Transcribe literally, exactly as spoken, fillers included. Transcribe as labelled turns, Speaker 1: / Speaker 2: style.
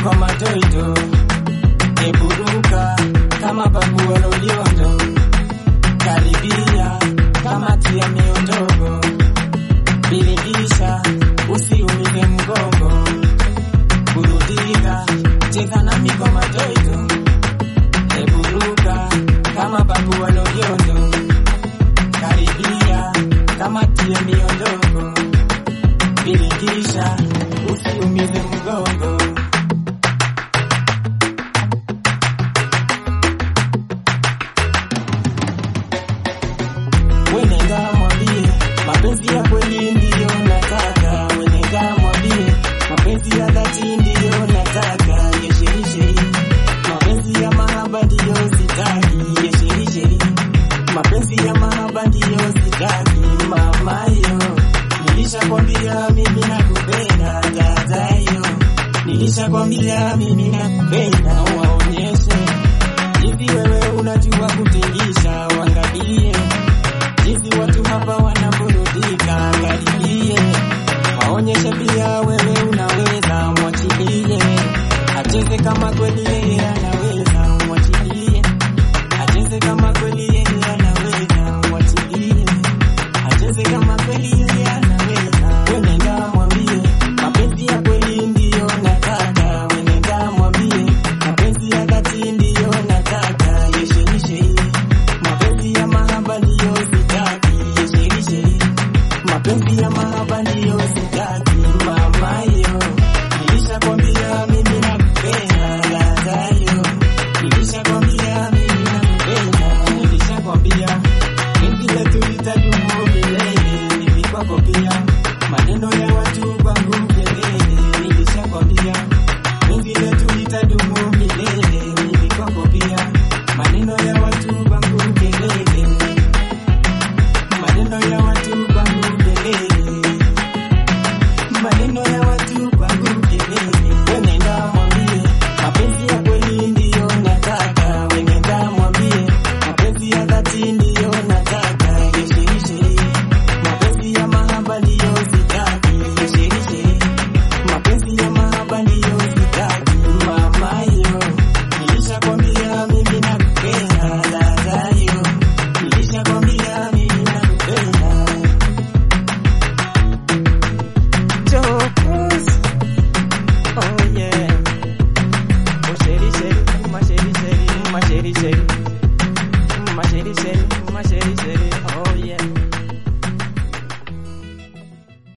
Speaker 1: migoma toito, eburuka kama babu wa Loliondo, karibia kama tia miondoko, bilingisha usiumize mgongo, burudika cheka na migoma toito, eburuka kama babu wa Loliondo, karibia kama tia miondoko, bilingisha usiumize mgongo. Wenenda mwambie mapenzi ya